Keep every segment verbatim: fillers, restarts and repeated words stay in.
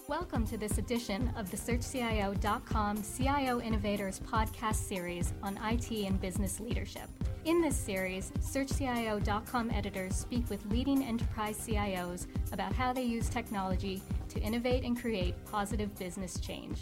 Welcome to this edition of the Search C I O dot com C I O Innovators podcast series on I T and business leadership. In this series, Search C I O dot com editors speak with leading enterprise C I Os about how they use technology to innovate and create positive business change.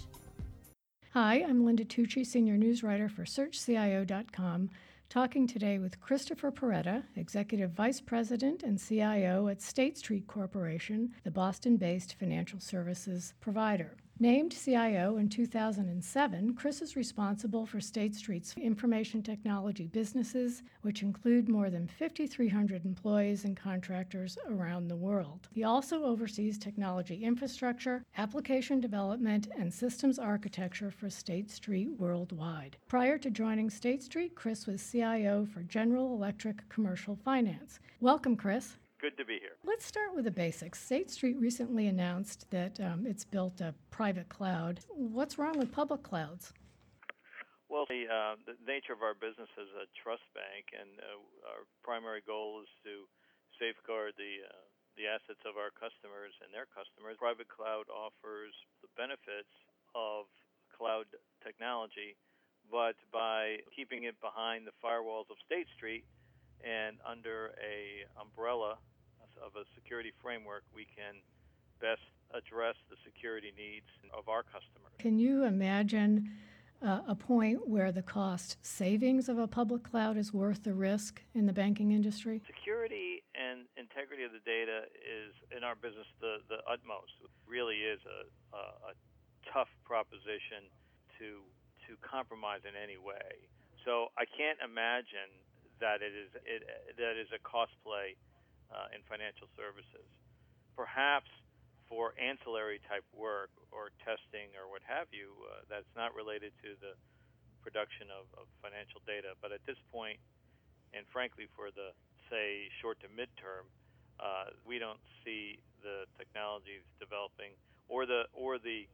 Hi, I'm Linda Tucci, Senior News Writer for Search C I O dot com, talking today with Christopher Perretta, Executive Vice President and C I O at State Street Corporation, the Boston-based financial services provider. Named C I O in two thousand seven, Chris is responsible for State Street's information technology businesses, which include more than five thousand three hundred employees and contractors around the world. He also oversees technology infrastructure, application development, and systems architecture for State Street worldwide. Prior to joining State Street, Chris was C I O for General Electric Commercial Finance. Welcome, Chris. Good to be here. Let's start with the basics. State Street recently announced that um, it's built a private cloud. What's wrong with public clouds? Well, the, uh, the nature of our business is a trust bank, and uh, our primary goal is to safeguard the uh, the assets of our customers and their customers. Private cloud offers the benefits of cloud technology, but by keeping it behind the firewalls of State Street and under a umbrella of a security framework, we can best address the security needs of our customers. Can you imagine uh, a point where the cost savings of a public cloud is worth the risk in the banking industry? Security and integrity of the data is, in our business, the, the utmost. It really is a, a, a tough proposition to to compromise in any way. So I can't imagine that it is it, that is a cost play uh, in financial services. Perhaps for ancillary type work or testing or what have you, uh, that's not related to the production of, of financial data. But at this point, and frankly for the, say, short to midterm, uh, we don't see the technologies developing or the or the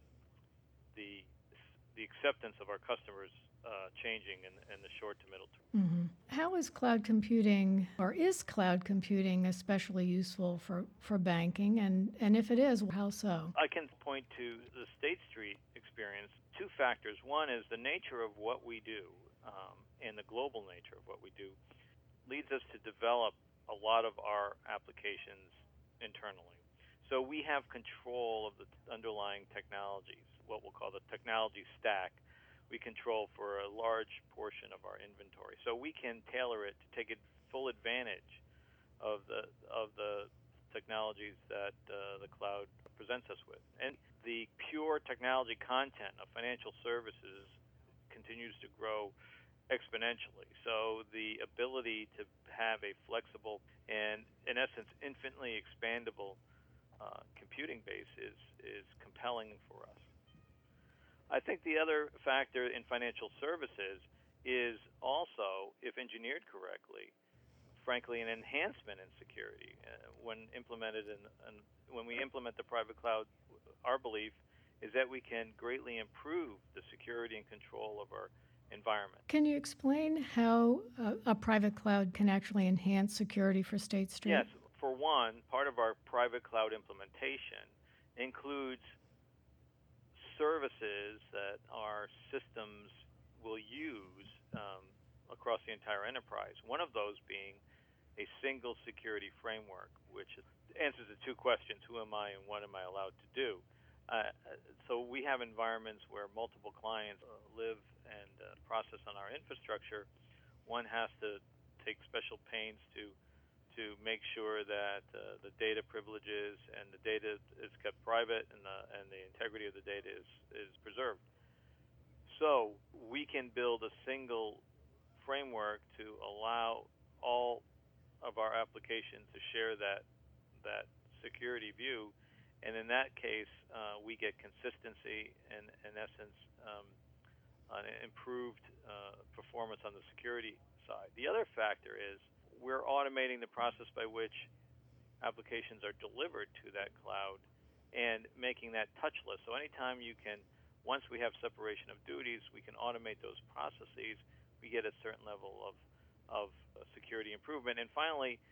the the acceptance of our customers Uh, changing in, in the short to middle term. Mm-hmm. How is cloud computing, or is cloud computing especially useful for, for banking? And, and if it is, how so? I can point to the State Street experience. Two factors. One is the nature of what we do um, and the global nature of what we do leads us to develop a lot of our applications internally. So we have control of the underlying technologies, what we'll call the technology stack. We control for a large portion of our inventory, so we can tailor it to take full advantage of the of the technologies that uh, the cloud presents us with. And the pure technology content of financial services continues to grow exponentially. So the ability to have a flexible and, in essence, infinitely expandable uh, computing base is is compelling for us. I think the other factor in financial services is also, if engineered correctly, frankly, an enhancement in security. Uh, when implemented in, in, when we implement the private cloud, our belief is that we can greatly improve the security and control of our environment. Can you explain how a, a private cloud can actually enhance security for State Street? Yes. For one, part of our private cloud implementation includes services that our systems will use um, across the entire enterprise. One of those being a single security framework, which answers the two questions: who am I and what am I allowed to do? Uh, so we have environments where multiple clients uh, live and uh, process on our infrastructure. One has to take special pains to to make sure that uh, the data privileges and the data is kept private and the and the integrity of the data is, is preserved. So we can build a single framework to allow all of our applications to share that that security view, and in that case, uh, we get consistency and, in essence, um, an improved uh, performance on the security side. The other factor is we're automating the process by which applications are delivered to that cloud and making that touchless. So anytime you can, once we have separation of duties, we can automate those processes. We get a certain level of of security improvement. And finally,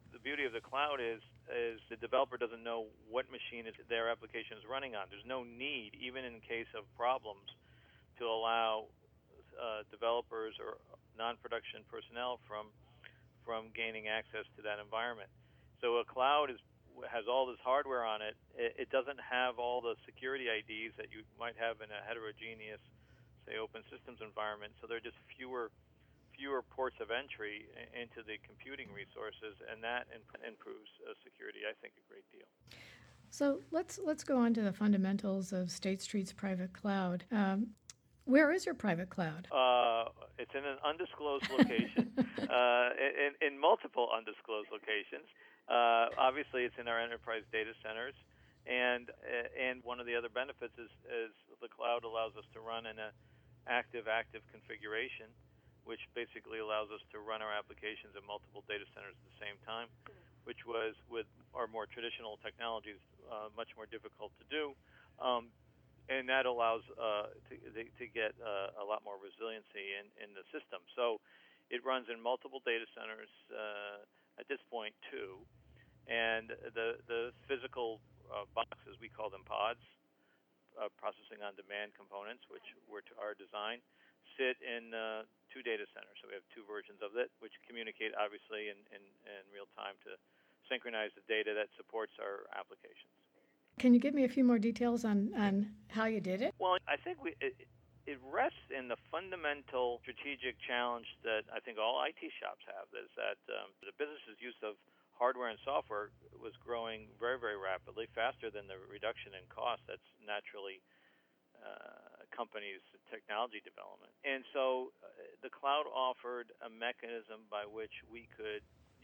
the beauty of the cloud is is the developer doesn't know what machine is their application is running on. There's no need, even in case of problems, to allow uh, developers or non-production personnel from from gaining access to that environment. So a cloud is has all this hardware on it. It, it doesn't have all the security I Ds that you might have in a heterogeneous, say, open systems environment. So there are just fewer fewer ports of entry into the computing resources, and that imp- improves uh, security, I think, a great deal. So let's let's go on to the fundamentals of State Street's private cloud. Um, where is your private cloud? Uh, it's in an undisclosed location, uh, in, in multiple undisclosed locations. Uh, obviously, it's in our enterprise data centers, and and one of the other benefits is, is the cloud allows us to run in a active-active configuration, which basically allows us to run our applications in multiple data centers at the same time, which was, with our more traditional technologies, uh, much more difficult to do. Um, and that allows uh, to, to get uh, a lot more resiliency in, in the system. So it runs in multiple data centers uh, at this point, too. And the, the physical uh, boxes, we call them pods, uh, processing on demand components, which were to our design, sit in uh, two data centers. So we have two versions of it, which communicate obviously in, in, in real time to synchronize the data that supports our applications. Can you give me a few more details on, on how you did it? Well, I think we, it, it rests in the fundamental strategic challenge that I think all I T shops have, is that um, the business's use of hardware and software was growing very, very rapidly, faster than the reduction in cost that's naturally uh, accompanies technology development. And so uh, the cloud offered a mechanism by which we could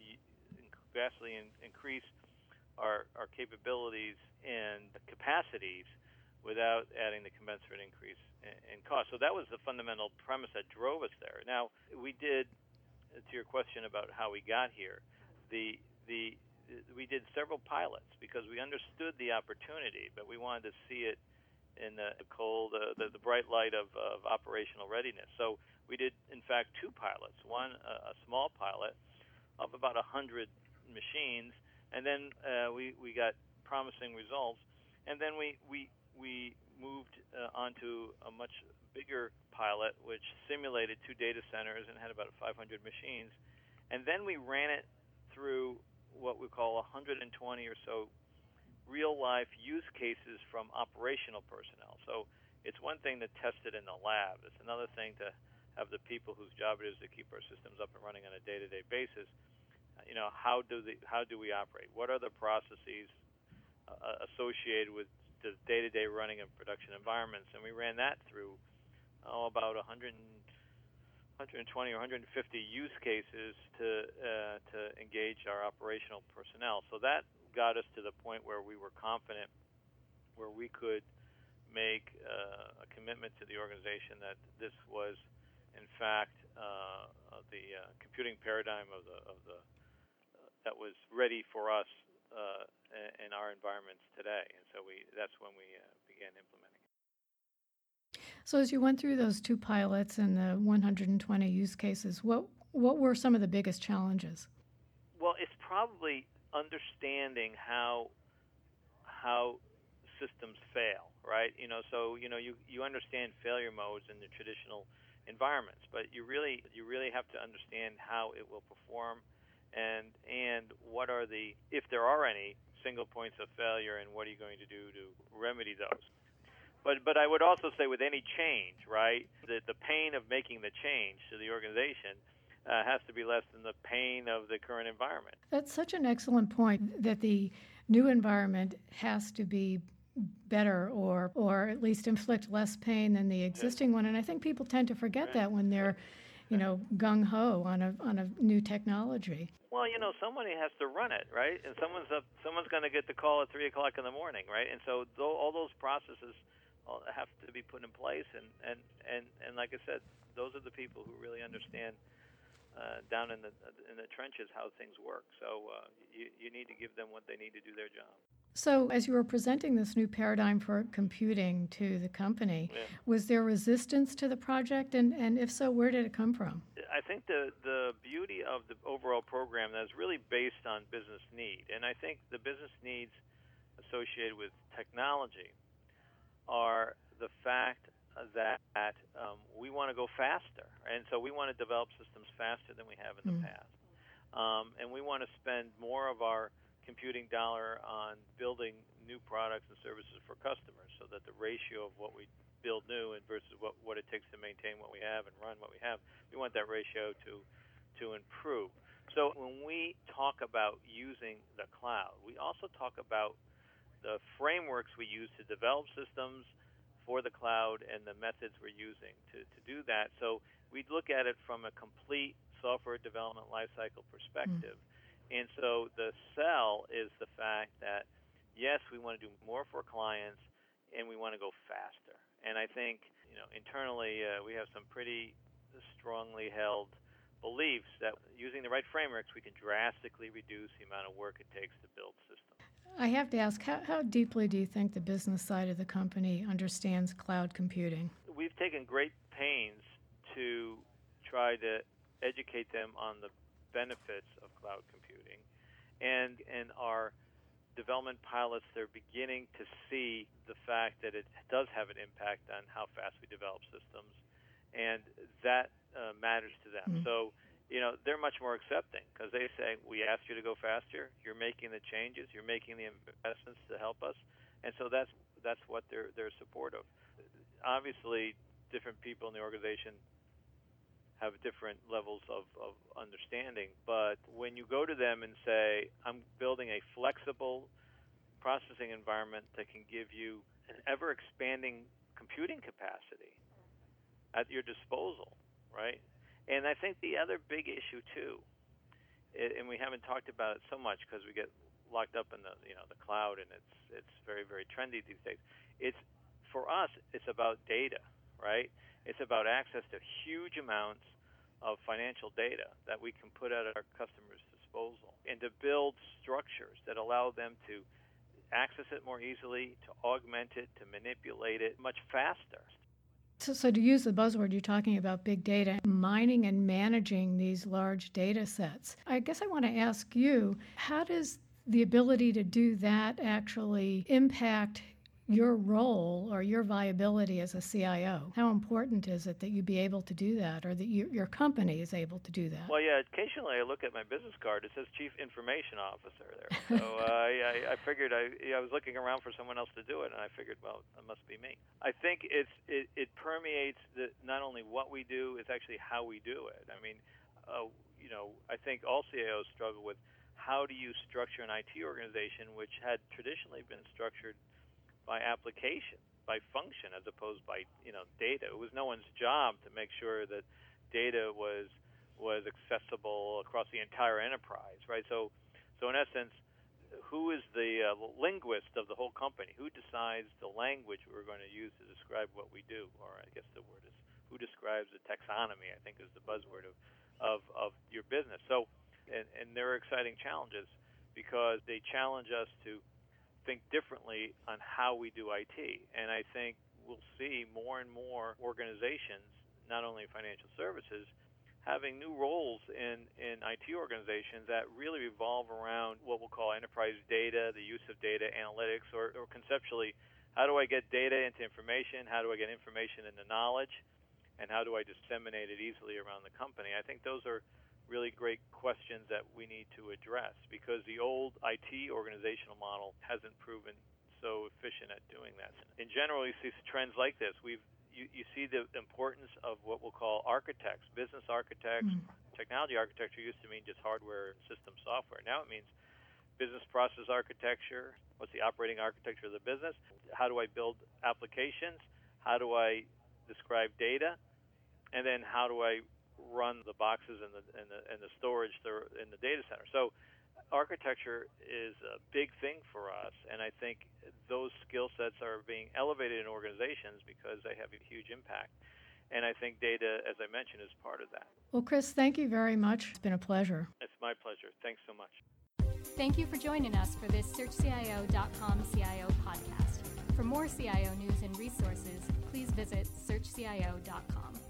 vastly in, increase our, our capabilities and capacities without adding the commensurate increase in, in cost. So that was the fundamental premise that drove us there. Now, we did, to your question about how we got here, the the we did several pilots because we understood the opportunity, but we wanted to see it in the cold, uh, the, the bright light of, of operational readiness. So we did, in fact, two pilots. One, uh, a small pilot of about one hundred machines, and then uh, we, we got promising results. And then we, we, we moved uh, onto a much bigger pilot, which simulated two data centers and had about five hundred machines. And then we ran it through what we call one hundred twenty or so real-life use cases from operational personnel. So it's one thing to test it in the lab. It's another thing to have the people whose job it is to keep our systems up and running on a day-to-day basis. Uh, you know, how do the how do we operate? What are the processes uh, associated with the day-to-day running of production environments? And we ran that through oh, about one hundred, one hundred twenty or one hundred fifty use cases to uh, to engage our operational personnel. So that got us to the point where we were confident, where we could make uh, a commitment to the organization that this was, in fact, uh, the uh, computing paradigm of the of the uh, that was ready for us uh, in our environments today. And so we that's when we uh, began implementing it. So as you went through those two pilots and the one hundred twenty use cases, what what were some of the biggest challenges? Well, it's probably understanding how how systems fail, right? You know, so you know you, you understand failure modes in the traditional environments, but you really you really have to understand how it will perform, and and what are the, if there are any, single points of failure, and what are you going to do to remedy those. But but I would also say with any change, right, the the pain of making the change to the organization Uh, has to be less than the pain of the current environment. That's such an excellent point, that the new environment has to be better or or at least inflict less pain than the existing yeah. one. And I think people tend to forget right. that when they're, you know, gung-ho on a on a new technology. Well, you know, somebody has to run it, right? And someone's up, someone's going to get the call at three o'clock in the morning, right? And so th- all those processes have to be put in place. And, and, and, and like I said, those are the people who really understand Uh, down in the in the trenches how things work. So uh, you you need to give them what they need to do their job. So, as you were presenting this new paradigm for computing to the company, Yeah. was there resistance to the project? And, and if so, where did it come from? I think the, the beauty of the overall program that is really based on business need, and I think the business needs associated with technology are the fact that um, we want to go faster, and so we want to develop systems faster than we have in the Mm. past, um, and we want to spend more of our computing dollar on building new products and services for customers, so that the ratio of what we build new and versus what, what it takes to maintain what we have and run what we have, we want that ratio to to improve. So when we talk about using the cloud, we also talk about the frameworks we use to develop systems for the cloud and the methods we're using to, to do that. So we look at it from a complete software development lifecycle perspective. Mm. And so the sell is the fact that, yes, we want to do more for clients and we want to go faster. And I think, you know, internally uh, we have some pretty strongly held beliefs that using the right frameworks, we can drastically reduce the amount of work it takes to build systems. I have to ask, how, how deeply do you think the business side of the company understands cloud computing? We've taken great pains to try to educate them on the benefits of cloud computing. And in our development pilots, they're beginning to see the fact that it does have an impact on how fast we develop systems, and that uh, matters to them. Mm. So, you know, they're much more accepting because they say, we asked you to go faster, you're making the changes, you're making the investments to help us, and so that's that's what they're they're supportive. Obviously, different people in the organization have different levels of, of understanding, but when you go to them and say, I'm building a flexible processing environment that can give you an ever-expanding computing capacity at your disposal, right? And I think the other big issue too, and we haven't talked about it so much because we get locked up in the you know the cloud and it's it's very very trendy these days. It's for us, it's about data, right? It's about access to huge amounts of financial data that we can put at our customers' disposal, and to build structures that allow them to access it more easily, to augment it, to manipulate it much faster. So, so to use the buzzword, you're talking about big data, mining and managing these large data sets. I guess I want to ask you, how does the ability to do that actually impact your role or your viability as a C I O? How important is it that you be able to do that, or that you, your company is able to do that? Well, yeah, occasionally I look at my business card. It says Chief Information Officer there. So uh, I, I figured I, I was looking around for someone else to do it, and I figured, well, it must be me. I think it's it, it permeates the, not only what we do, it's actually how we do it. I mean, uh, you know, I think all C I Os struggle with how do you structure an I T organization which had traditionally been structured by application, by function, as opposed by you know data. It was no one's job to make sure that data was was accessible across the entire enterprise, right? So, so in essence, who is the uh, linguist of the whole company? Who decides the language we're going to use to describe what we do? Or I guess the word is who describes the taxonomy, I think is the buzzword of of, of your business. So, and, and there are exciting challenges because they challenge us to think differently on how we do I T. And I think we'll see more and more organizations, not only financial services, having new roles in, in I T organizations that really revolve around what we'll call enterprise data, the use of data analytics, or, or conceptually, how do I get data into information, how do I get information into knowledge, and how do I disseminate it easily around the company? I think those are really great questions that we need to address because the old I T organizational model hasn't proven so efficient at doing that. In general, you see trends like this. We've you, you see the importance of what we'll call architects, business architects. Mm. Technology architecture used to mean just hardware and system software. Now it means business process architecture. What's the operating architecture of the business? How do I build applications? How do I describe data? And then how do I run the boxes and the and the, and the storage in the data center? So architecture is a big thing for us, and I think those skill sets are being elevated in organizations because they have a huge impact. And I think data, as I mentioned, is part of that. Well, Chris, thank you very much. It's been a pleasure. It's my pleasure. Thanks so much. Thank you for joining us for this Search C I O dot com C I O podcast. For more C I O news and resources, please visit Search C I O dot com.